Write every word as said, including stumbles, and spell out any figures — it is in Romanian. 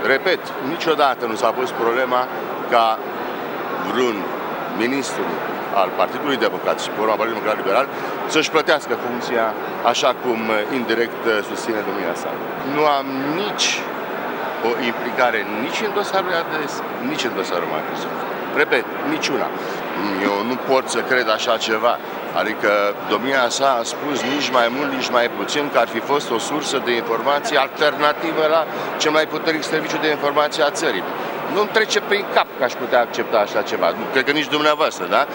Repet, niciodată nu s-a pus problema ca vreun ministru al Partidului Democrat și forma Partidului Democrat Liberal să-și plătească funcția așa cum indirect susține domnia sa. Nu am nici o implicare nici în dosarul ADS, nici în dosarul Microsoft. Repet, niciuna. Eu nu pot să cred așa ceva. Adică domnia sa a spus nici mai mult, nici mai puțin că ar fi fost o sursă de informație alternativă la cel mai puternic serviciu de informație a țării. Nu-mi trece prin cap că aș putea accepta așa ceva. Cred că nici dumneavoastră, da?